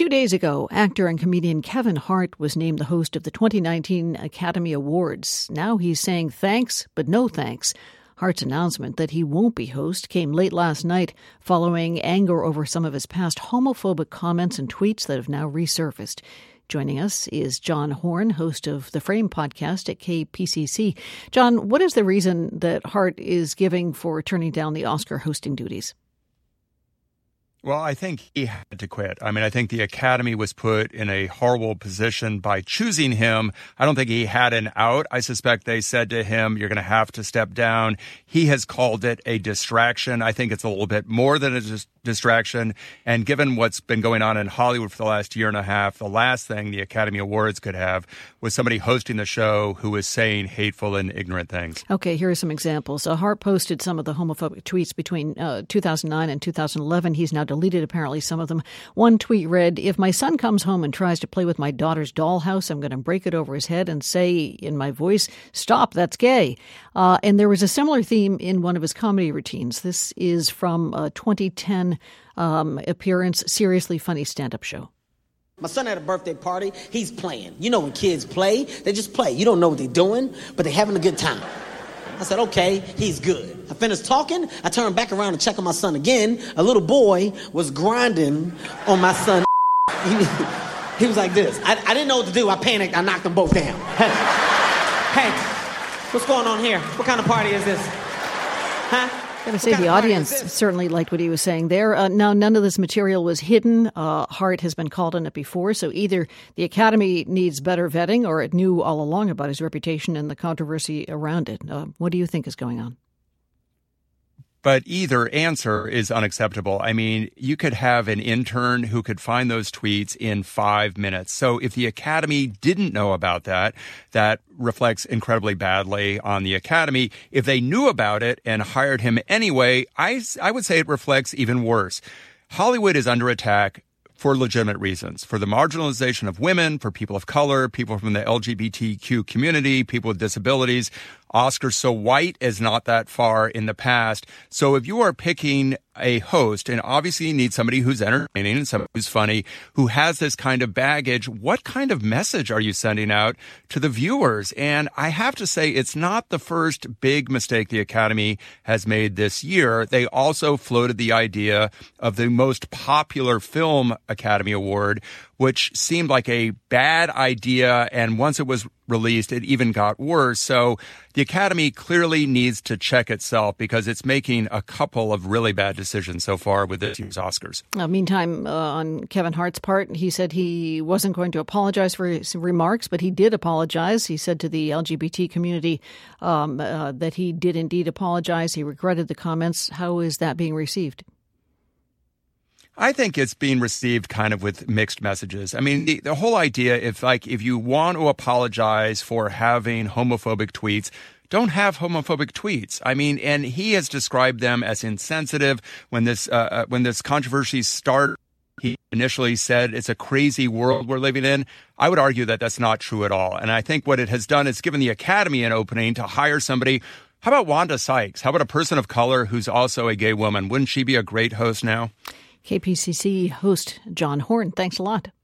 2 days ago, actor and comedian Kevin Hart was named the host of the 2019 Academy Awards. Now he's saying thanks, but no thanks. Hart's announcement that he won't be host came late last night following anger over some of his past homophobic comments and tweets that have now resurfaced. Joining us is John Horn, host of the Frame podcast at KPCC. John, what is the reason that Hart is giving for turning down the Oscar hosting duties? Well, I think he had to quit. I think the Academy was put in a horrible position by choosing him. I don't think he had an out. I suspect they said to him, you're going to have to step down. He has called it a distraction. I think it's a little bit more than a distraction. And given what's been going on in Hollywood for the last year and a half, the last thing the Academy Awards could have was somebody hosting the show who was saying hateful and ignorant things. Okay, here are some examples. Hart posted some of the homophobic tweets between 2009 and 2011. He's now deleted apparently some of them. One tweet read, "If my son comes home and tries to play with my daughter's dollhouse, I'm going to break it over his head and say in my voice, 'Stop, that's gay.'" And there was a similar theme in one of his comedy routines. This is from a 2010 appearance, Seriously Funny stand-up show. My son had a birthday party. He's playing. You know when kids play, they just play. You don't know what they're doing, but they're having a good time. I said, okay, he's good. I finished talking. I turned back around to check on my son again. A little boy was grinding on my son. He was like this. I didn't know what to do. I panicked. I knocked them both down. Hey, what's going on here? What kind of party is this? Huh? I'm going to say the audience certainly liked what he was saying there. Now, none of this material was hidden. Hart has been called on it before, so either the Academy needs better vetting or it knew all along about his reputation and the controversy around it. What do you think is going on? But either answer is unacceptable. You could have an intern who could find those tweets in 5 minutes. So if the Academy didn't know about that, that reflects incredibly badly on the Academy. If they knew about it and hired him anyway, I would say it reflects even worse. Hollywood is under attack for legitimate reasons, for the marginalization of women, for people of color, people from the LGBTQ community, people with disabilities. Oscar so white is not that far in the past. So if you are picking a host, and obviously you need somebody who's entertaining and somebody who's funny, who has this kind of baggage, what kind of message are you sending out to the viewers? And I have to say, it's not the first big mistake the Academy has made this year. They also floated the idea of the most popular film Academy Award, which seemed like a bad idea. And once it was released, it even got worse. So the Academy clearly needs to check itself because it's making a couple of really bad decisions so far with this year's Oscars. Meantime, on Kevin Hart's part, he said he wasn't going to apologize for his remarks, but he did apologize. He said to the LGBT community that he did indeed apologize. He regretted the comments. How is that being received? I think it's being received kind of with mixed messages. The whole idea, if you want to apologize for having homophobic tweets, don't have homophobic tweets. And he has described them as insensitive. When this controversy started, he initially said it's a crazy world we're living in. I would argue that that's not true at all. And I think what it has done is given the Academy an opening to hire somebody. How about Wanda Sykes? How about a person of color who's also a gay woman? Wouldn't she be a great host now? KPCC host John Horn, thanks a lot.